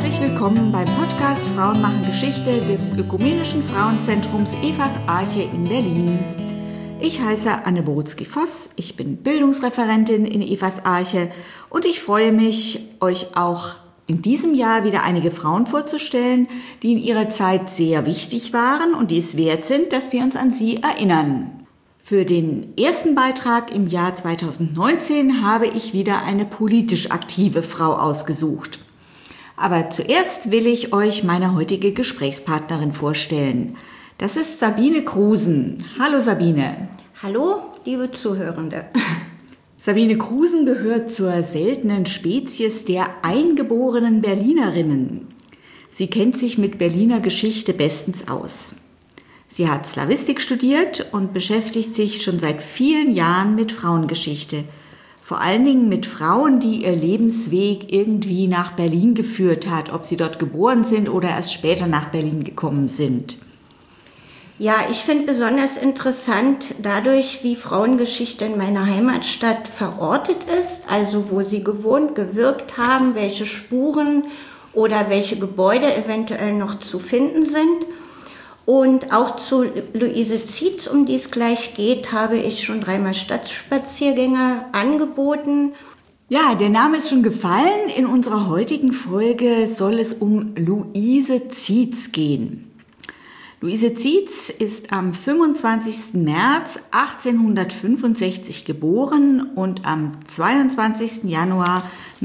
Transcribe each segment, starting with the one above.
Herzlich willkommen beim Podcast Frauen machen Geschichte des Ökumenischen Frauenzentrums Evas Arche in Berlin. Ich heiße Anne Borutzki-Voss, ich bin Bildungsreferentin in Evas Arche und ich freue mich, euch auch in diesem Jahr wieder einige Frauen vorzustellen, die in ihrer Zeit sehr wichtig waren und die es wert sind, dass wir uns an sie erinnern. Für den ersten Beitrag im Jahr 2019 habe ich wieder eine politisch aktive Frau ausgesucht. Aber zuerst will ich euch meine heutige Gesprächspartnerin vorstellen. Das ist Sabine Krusen. Hallo Sabine. Hallo, liebe Zuhörende. Sabine Krusen gehört zur seltenen Spezies der eingeborenen Berlinerinnen. Sie kennt sich mit Berliner Geschichte bestens aus. Sie hat Slawistik studiert und beschäftigt sich schon seit vielen Jahren mit Frauengeschichte. Vor allen Dingen mit Frauen, die ihr Lebensweg irgendwie nach Berlin geführt hat, ob sie dort geboren sind oder erst später nach Berlin gekommen sind. Ja, ich finde besonders interessant dadurch, wie Frauengeschichte in meiner Heimatstadt verortet ist, also wo sie gewohnt, gewirkt haben, welche Spuren oder welche Gebäude eventuell noch zu finden sind. Und auch zu Luise Zietz, um die es gleich geht, habe ich schon 3-mal Stadtspaziergänge angeboten. Ja, der Name ist schon gefallen. In unserer heutigen Folge soll es um Luise Zietz gehen. Luise Zietz ist am 25. März 1865 geboren und am 22. Januar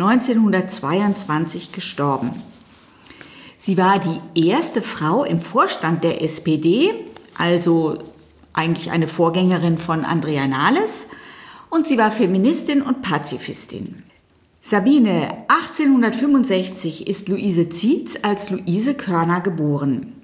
1922 gestorben. Sie war die erste Frau im Vorstand der SPD, also eigentlich eine Vorgängerin von Andrea Nahles, und sie war Feministin und Pazifistin. Sabine, 1865 ist Luise Zietz als Luise Körner geboren.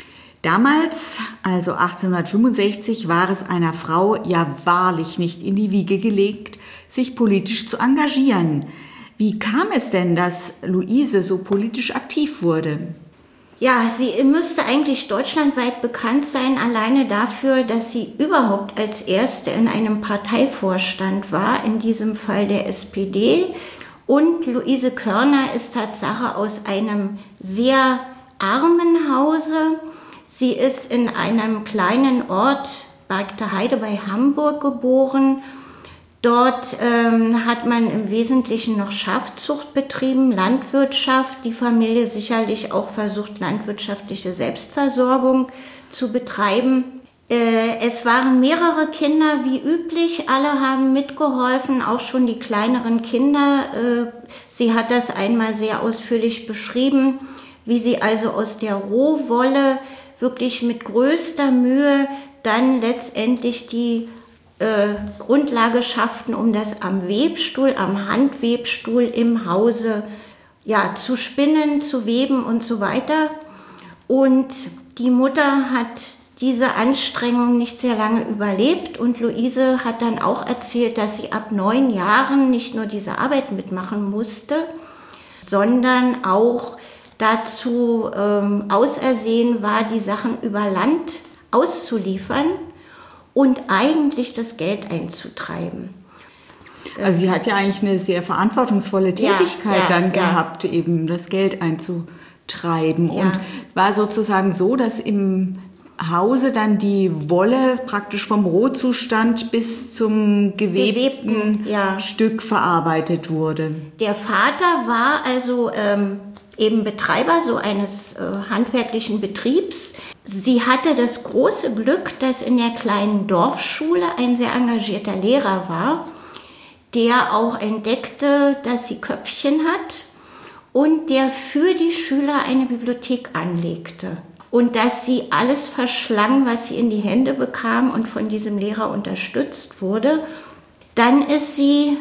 Damals, also 1865, war es einer Frau ja wahrlich nicht in die Wiege gelegt, sich politisch zu engagieren. Wie kam es denn, dass Luise so politisch aktiv wurde? Ja, sie müsste eigentlich deutschlandweit bekannt sein, alleine dafür, dass sie überhaupt als Erste in einem Parteivorstand war, in diesem Fall der SPD. Und Luise Körner ist Tatsache aus einem sehr armen Hause. Sie ist in einem kleinen Ort, Bargte Heide bei Hamburg, geboren. Dort hat man im Wesentlichen noch Schafzucht betrieben, Landwirtschaft. Die Familie sicherlich auch versucht, landwirtschaftliche Selbstversorgung zu betreiben. Es waren mehrere Kinder wie üblich, alle haben mitgeholfen, auch schon die kleineren Kinder. Sie hat das einmal sehr ausführlich beschrieben, wie sie also aus der Rohwolle wirklich mit größter Mühe dann letztendlich die Grundlage schafften, um das am Webstuhl, am Handwebstuhl im Hause zu spinnen, zu weben und so weiter. Und die Mutter hat diese Anstrengung nicht sehr lange überlebt und Luise hat dann auch erzählt, dass sie ab 9 Jahren nicht nur diese Arbeit mitmachen musste, sondern auch dazu ausersehen war, die Sachen über Land auszuliefern und eigentlich das Geld einzutreiben. Also sie hat ja eigentlich eine sehr verantwortungsvolle Tätigkeit gehabt, eben das Geld einzutreiben. Ja. Und war sozusagen so, dass im Hause dann die Wolle praktisch vom Rohzustand bis zum gewebten Stück verarbeitet wurde. Der Vater war also eben Betreiber so eines handwerklichen Betriebs. Sie hatte das große Glück, dass in der kleinen Dorfschule ein sehr engagierter Lehrer war, der auch entdeckte, dass sie Köpfchen hat und der für die Schüler eine Bibliothek anlegte. Und dass sie alles verschlang, was sie in die Hände bekam und von diesem Lehrer unterstützt wurde. Dann ist sie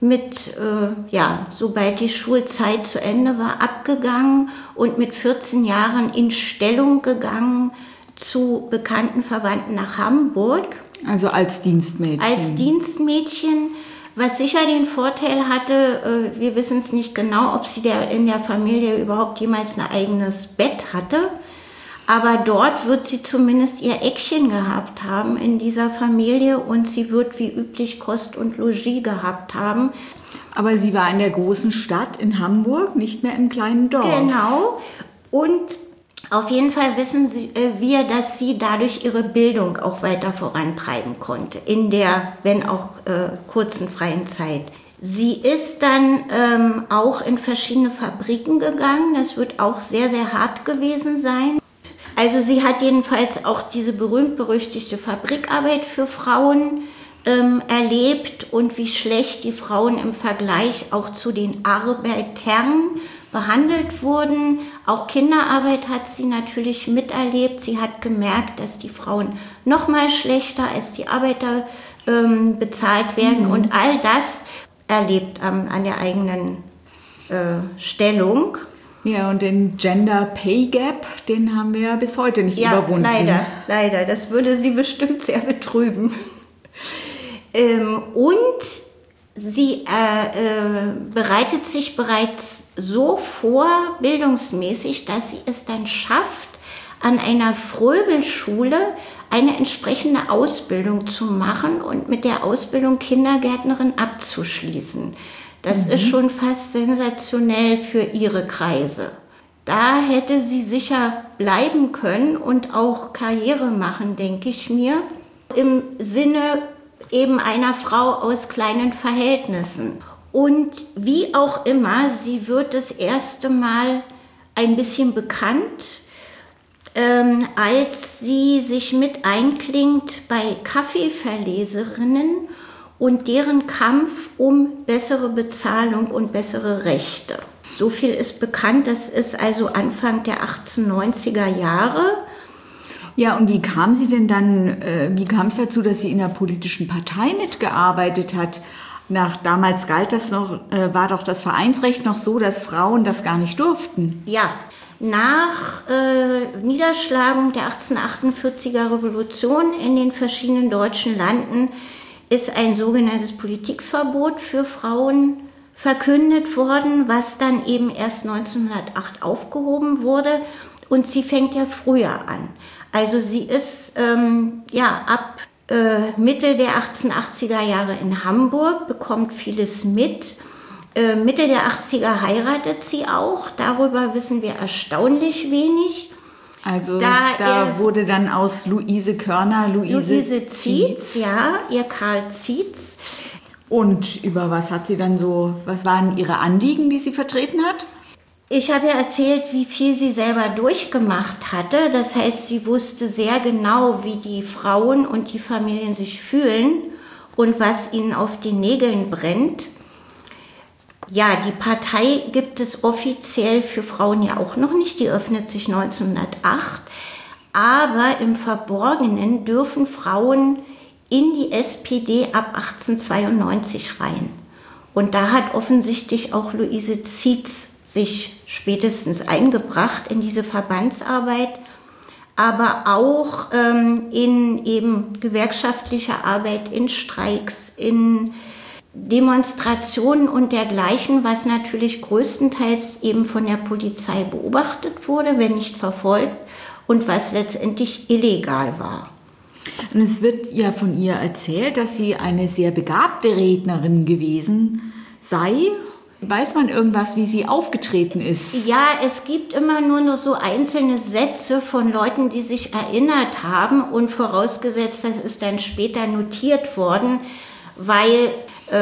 sobald die Schulzeit zu Ende war, abgegangen und mit 14 Jahren in Stellung gegangen zu bekannten Verwandten nach Hamburg. Also als Dienstmädchen. Als Dienstmädchen, was sicher den Vorteil hatte, wir wissen es nicht genau, ob sie in der Familie überhaupt jemals ein eigenes Bett hatte. Aber dort wird sie zumindest ihr Eckchen gehabt haben in dieser Familie und sie wird wie üblich Kost und Logis gehabt haben. Aber sie war in der großen Stadt in Hamburg, nicht mehr im kleinen Dorf. Genau. Und auf jeden Fall wissen wir, dass sie dadurch ihre Bildung auch weiter vorantreiben konnte, in der, wenn auch kurzen freien Zeit. Sie ist dann auch in verschiedene Fabriken gegangen. Das wird auch sehr, sehr hart gewesen sein. Also sie hat jedenfalls auch diese berühmt-berüchtigte Fabrikarbeit für Frauen erlebt und wie schlecht die Frauen im Vergleich auch zu den Arbeitern behandelt wurden. Auch Kinderarbeit hat sie natürlich miterlebt. Sie hat gemerkt, dass die Frauen noch mal schlechter als die Arbeiter bezahlt werden und all das erlebt an der eigenen Stellung. Ja, und den Gender Pay Gap, den haben wir ja bis heute nicht überwunden. Leider. Das würde sie bestimmt sehr betrüben. Und sie bereitet sich bereits so vor, bildungsmäßig, dass sie es dann schafft, an einer Fröbelschule eine entsprechende Ausbildung zu machen und mit der Ausbildung Kindergärtnerin abzuschließen. Das ist schon fast sensationell für ihre Kreise. Da hätte sie sicher bleiben können und auch Karriere machen, denke ich mir, im Sinne eben einer Frau aus kleinen Verhältnissen. Und wie auch immer, sie wird das erste Mal ein bisschen bekannt, als sie sich mit einklingt bei Kaffeeverleserinnen und deren Kampf um bessere Bezahlung und bessere Rechte. So viel ist bekannt, das ist also Anfang der 1890er Jahre. Ja, und wie kam sie denn dann, wie kam es dazu, dass sie in einer politischen Partei mitgearbeitet hat? Damals galt das noch, war doch das Vereinsrecht noch so, dass Frauen das gar nicht durften. Ja, nach Niederschlagung der 1848er Revolution in den verschiedenen deutschen Landen ist ein sogenanntes Politikverbot für Frauen verkündet worden, was dann eben erst 1908 aufgehoben wurde. Und sie fängt ja früher an. Also sie ist ab Mitte der 1880er Jahre in Hamburg, bekommt vieles mit. Mitte der 80er heiratet sie auch. Darüber wissen wir erstaunlich wenig. Also da wurde dann aus Luise Körner Luise Zietz. Ja, ihr Karl Zietz. Und über was hat sie dann was waren ihre Anliegen, die sie vertreten hat? Ich habe ja erzählt, wie viel sie selber durchgemacht hatte. Das heißt, sie wusste sehr genau, wie die Frauen und die Familien sich fühlen und was ihnen auf den Nägeln brennt. Ja, die Partei gibt es offiziell für Frauen ja auch noch nicht. Die öffnet sich 1908. Aber im Verborgenen dürfen Frauen in die SPD ab 1892 rein. Und da hat offensichtlich auch Luise Zietz sich spätestens eingebracht in diese Verbandsarbeit, aber auch in eben gewerkschaftlicher Arbeit, in Streiks, in Demonstrationen und dergleichen, was natürlich größtenteils eben von der Polizei beobachtet wurde, wenn nicht verfolgt, und was letztendlich illegal war. Und es wird ja von ihr erzählt, dass sie eine sehr begabte Rednerin gewesen sei. Weiß man irgendwas, wie sie aufgetreten ist? Ja, es gibt immer nur so einzelne Sätze von Leuten, die sich erinnert haben, und vorausgesetzt, das ist dann später notiert worden, weil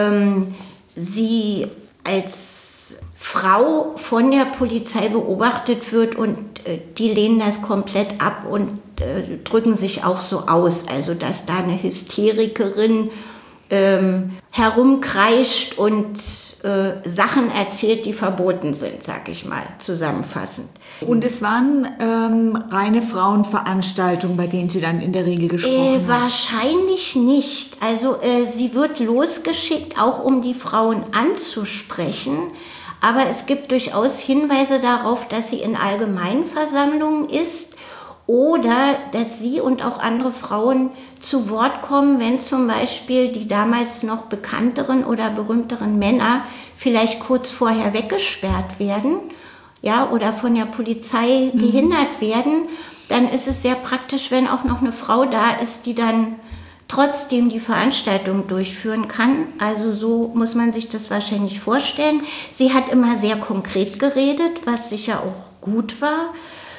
sie als Frau von der Polizei beobachtet wird und die lehnen das komplett ab und drücken sich auch so aus, also dass da eine Hysterikerin herumkreischt und Sachen erzählt, die verboten sind, sag ich mal, zusammenfassend. Und es waren reine Frauenveranstaltungen, bei denen sie dann in der Regel gesprochen hat? Wahrscheinlich nicht. Also sie wird losgeschickt, auch um die Frauen anzusprechen. Aber es gibt durchaus Hinweise darauf, dass sie in Allgemeinversammlungen ist oder dass sie und auch andere Frauen zu Wort kommen, wenn zum Beispiel die damals noch bekannteren oder berühmteren Männer vielleicht kurz vorher weggesperrt werden, ja, oder von der Polizei gehindert werden. dann ist es sehr praktisch, wenn auch noch eine Frau da ist, die dann trotzdem die Veranstaltung durchführen kann. Also so muss man sich das wahrscheinlich vorstellen. Sie hat immer sehr konkret geredet, was sicher auch gut war.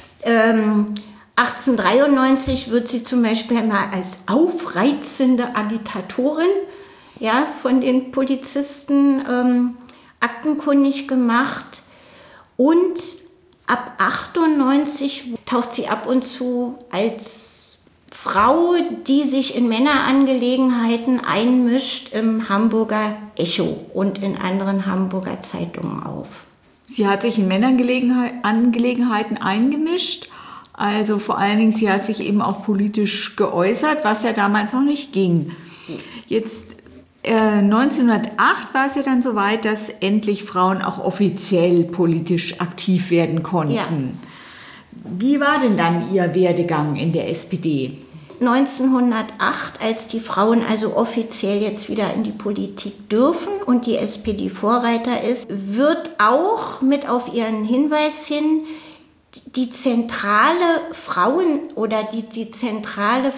1893 wird sie zum Beispiel mal als aufreizende Agitatorin von den Polizisten aktenkundig gemacht. Und ab 98 taucht sie ab und zu als Frau, die sich in Männerangelegenheiten einmischt, im Hamburger Echo und in anderen Hamburger Zeitungen auf. Sie hat sich in Männerangelegenheiten eingemischt. Also vor allen Dingen, sie hat sich eben auch politisch geäußert, was ja damals noch nicht ging. Jetzt 1908 war es ja dann soweit, dass endlich Frauen auch offiziell politisch aktiv werden konnten. Ja. Wie war denn dann Ihr Werdegang in der SPD? 1908, als die Frauen also offiziell jetzt wieder in die Politik dürfen und die SPD Vorreiter ist, wird auch mit auf ihren Hinweis hin die zentrale die zentrale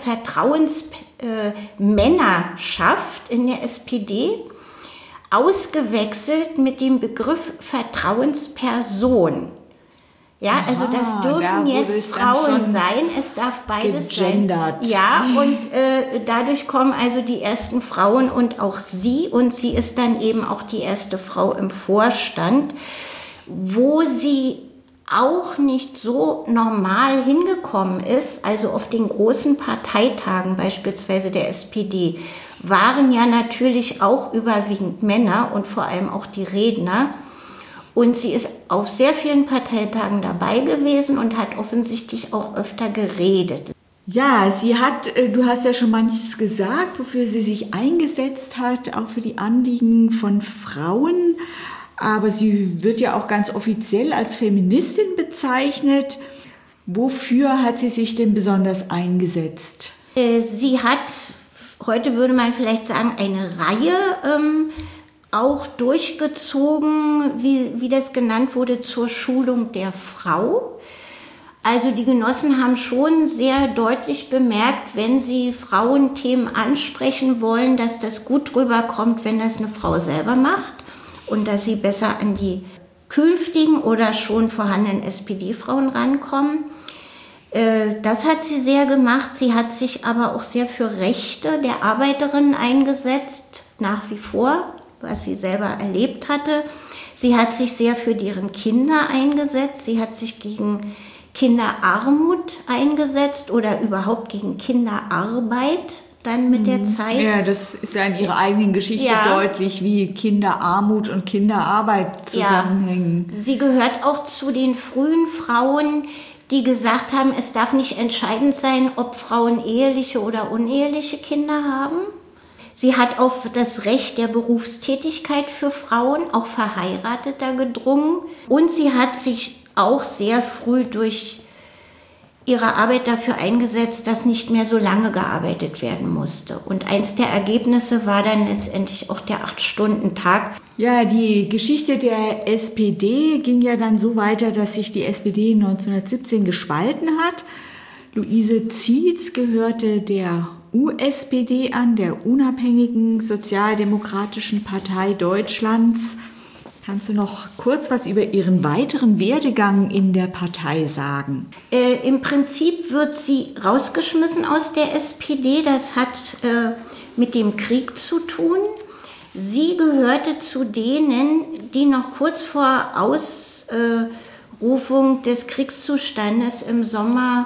Vertrauensmännerschaft in der SPD ausgewechselt mit dem Begriff Vertrauensperson. Ja, also das dürfen jetzt Frauen sein, es darf beides gegendert sein. Ja, und dadurch kommen also die ersten Frauen und auch sie. Und sie ist dann eben auch die erste Frau im Vorstand, wo sie auch nicht so normal hingekommen ist. Also auf den großen Parteitagen beispielsweise der SPD waren ja natürlich auch überwiegend Männer und vor allem auch die Redner. Und sie ist auf sehr vielen Parteitagen dabei gewesen und hat offensichtlich auch öfter geredet. Ja, du hast ja schon manches gesagt, wofür sie sich eingesetzt hat, auch für die Anliegen von Frauen. Aber sie wird ja auch ganz offiziell als Feministin bezeichnet. Wofür hat sie sich denn besonders eingesetzt? Sie hat, heute würde man vielleicht sagen, eine Reihe auch durchgezogen, wie das genannt wurde, zur Schulung der Frau. Also die Genossen haben schon sehr deutlich bemerkt, wenn sie Frauenthemen ansprechen wollen, dass das gut rüberkommt, wenn das eine Frau selber macht und dass sie besser an die künftigen oder schon vorhandenen SPD-Frauen rankommen. Das hat sie sehr gemacht. Sie hat sich aber auch sehr für Rechte der Arbeiterinnen eingesetzt, nach wie vor, was sie selber erlebt hatte. Sie hat sich sehr für deren Kinder eingesetzt. Sie hat sich gegen Kinderarmut eingesetzt oder überhaupt gegen Kinderarbeit dann mit der Zeit. Ja, das ist ja in ihrer eigenen Geschichte deutlich, wie Kinderarmut und Kinderarbeit zusammenhängen. Ja. Sie gehört auch zu den frühen Frauen, die gesagt haben, es darf nicht entscheidend sein, ob Frauen eheliche oder uneheliche Kinder haben. Sie hat auf das Recht der Berufstätigkeit für Frauen, auch Verheirateter, gedrungen. Und sie hat sich auch sehr früh durch ihre Arbeit dafür eingesetzt, dass nicht mehr so lange gearbeitet werden musste. Und eins der Ergebnisse war dann letztendlich auch der 8-Stunden-Tag. Ja, die Geschichte der SPD ging ja dann so weiter, dass sich die SPD 1917 gespalten hat. Luise Zietz gehörte der USPD an, der Unabhängigen Sozialdemokratischen Partei Deutschlands. Kannst du noch kurz was über ihren weiteren Werdegang in der Partei sagen? Im Prinzip wird sie rausgeschmissen aus der SPD. Das hat mit dem Krieg zu tun. Sie gehörte zu denen, die noch kurz vor Ausrufung des Kriegszustandes im Sommer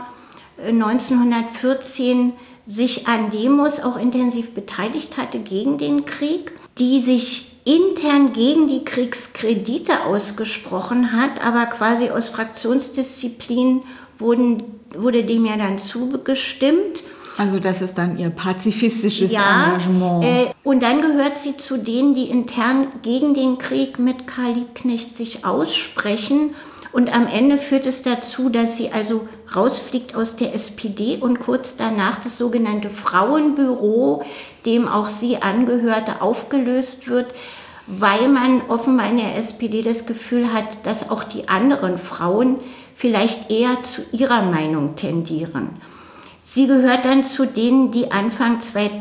1914 sich an Demos auch intensiv beteiligt hatte gegen den Krieg, die sich intern gegen die Kriegskredite ausgesprochen hat, aber quasi aus Fraktionsdisziplin wurde dem ja dann zugestimmt. Also das ist dann ihr pazifistisches Engagement. Und dann gehört sie zu denen, die intern gegen den Krieg mit Karl Liebknecht sich aussprechen. Und am Ende führt es dazu, dass sie also rausfliegt aus der SPD und kurz danach das sogenannte Frauenbüro, dem auch sie angehörte, aufgelöst wird, weil man offenbar in der SPD das Gefühl hat, dass auch die anderen Frauen vielleicht eher zu ihrer Meinung tendieren. Sie gehört dann zu denen, die Anfang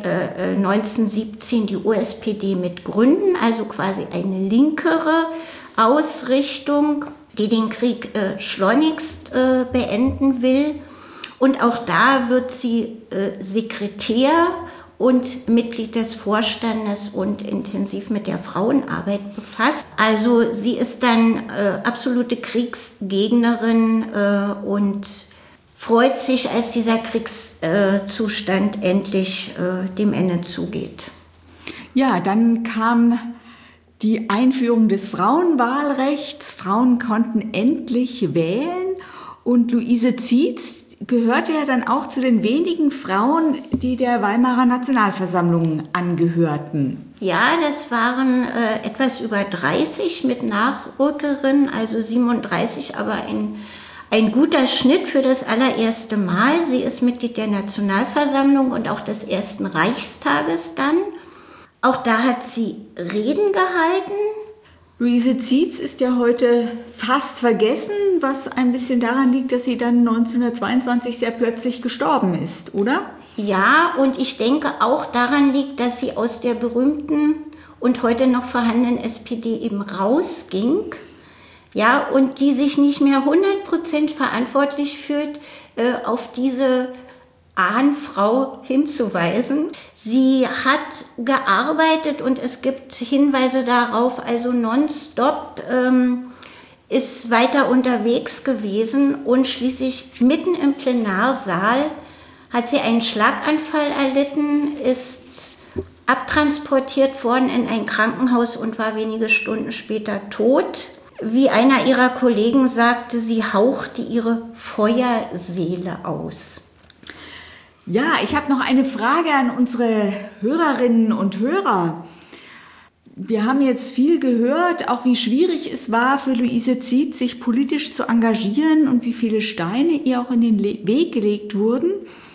1917 die USPD mitgründen, also quasi eine linkere Ausrichtung, die den Krieg schleunigst beenden will. Und auch da wird sie Sekretär und Mitglied des Vorstandes und intensiv mit der Frauenarbeit befasst. Also sie ist dann absolute Kriegsgegnerin und freut sich, als dieser Kriegszustand endlich dem Ende zugeht. Ja, dann kam die Einführung des Frauenwahlrechts. Frauen konnten endlich wählen und Luise Zietz gehörte ja dann auch zu den wenigen Frauen, die der Weimarer Nationalversammlung angehörten. Ja, das waren etwas über 30 mit Nachrückerinnen, also 37, aber ein guter Schnitt für das allererste Mal. Sie ist Mitglied der Nationalversammlung und auch des Ersten Reichstages dann. Auch da hat sie Reden gehalten. Luise Zietz ist ja heute fast vergessen, was ein bisschen daran liegt, dass sie dann 1922 sehr plötzlich gestorben ist, oder? Ja, und ich denke auch daran liegt, dass sie aus der berühmten und heute noch vorhandenen SPD eben rausging. Ja, und die sich nicht mehr 100% verantwortlich fühlt, auf diese Ahnfrau hinzuweisen. Sie hat gearbeitet und es gibt Hinweise darauf, also nonstop ist weiter unterwegs gewesen und schließlich mitten im Plenarsaal hat sie einen Schlaganfall erlitten, ist abtransportiert worden in ein Krankenhaus und war wenige Stunden später tot. Wie einer ihrer Kollegen sagte, sie hauchte ihre Feuerseele aus. Ja, ich habe noch eine Frage an unsere Hörerinnen und Hörer. Wir haben jetzt viel gehört, auch wie schwierig es war für Luise Zietz, sich politisch zu engagieren und wie viele Steine ihr auch in den Weg gelegt wurden.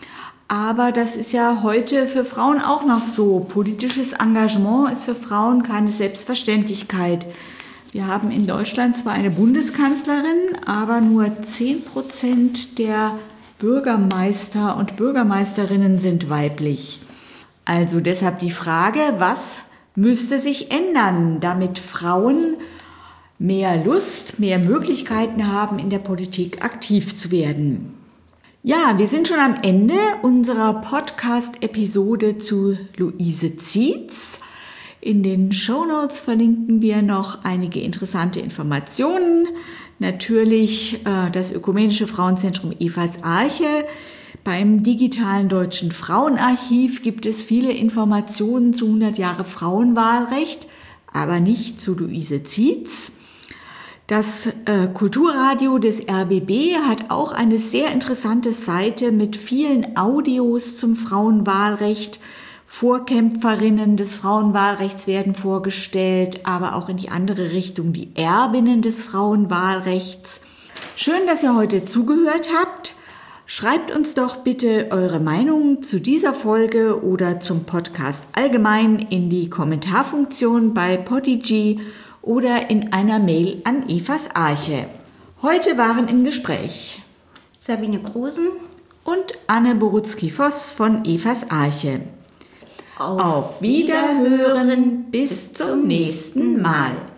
Aber das ist ja heute für Frauen auch noch so. Politisches Engagement ist für Frauen keine Selbstverständlichkeit. Wir haben in Deutschland zwar eine Bundeskanzlerin, aber nur 10% der Bürgermeister und Bürgermeisterinnen sind weiblich. Also deshalb die Frage, was müsste sich ändern, damit Frauen mehr Lust, mehr Möglichkeiten haben, in der Politik aktiv zu werden? Ja, wir sind schon am Ende unserer Podcast-Episode zu Luise Zietz. In den Shownotes verlinken wir noch einige interessante Informationen. Natürlich das Ökumenische Frauenzentrum Evas Arche. Beim digitalen Deutschen Frauenarchiv gibt es viele Informationen zu 100 Jahre Frauenwahlrecht, aber nicht zu Luise Zietz. Das Kulturradio des RBB hat auch eine sehr interessante Seite mit vielen Audios zum Frauenwahlrecht. Vorkämpferinnen des Frauenwahlrechts werden vorgestellt, aber auch in die andere Richtung, die Erbinnen des Frauenwahlrechts. Schön, dass ihr heute zugehört habt. Schreibt uns doch bitte eure Meinung zu dieser Folge oder zum Podcast allgemein in die Kommentarfunktion bei Podigy oder in einer Mail an Evas Arche. Heute waren im Gespräch Sabine Krusen und Anne Borutzki-Voss von Evas Arche. Auf Wiederhören, bis zum nächsten Mal.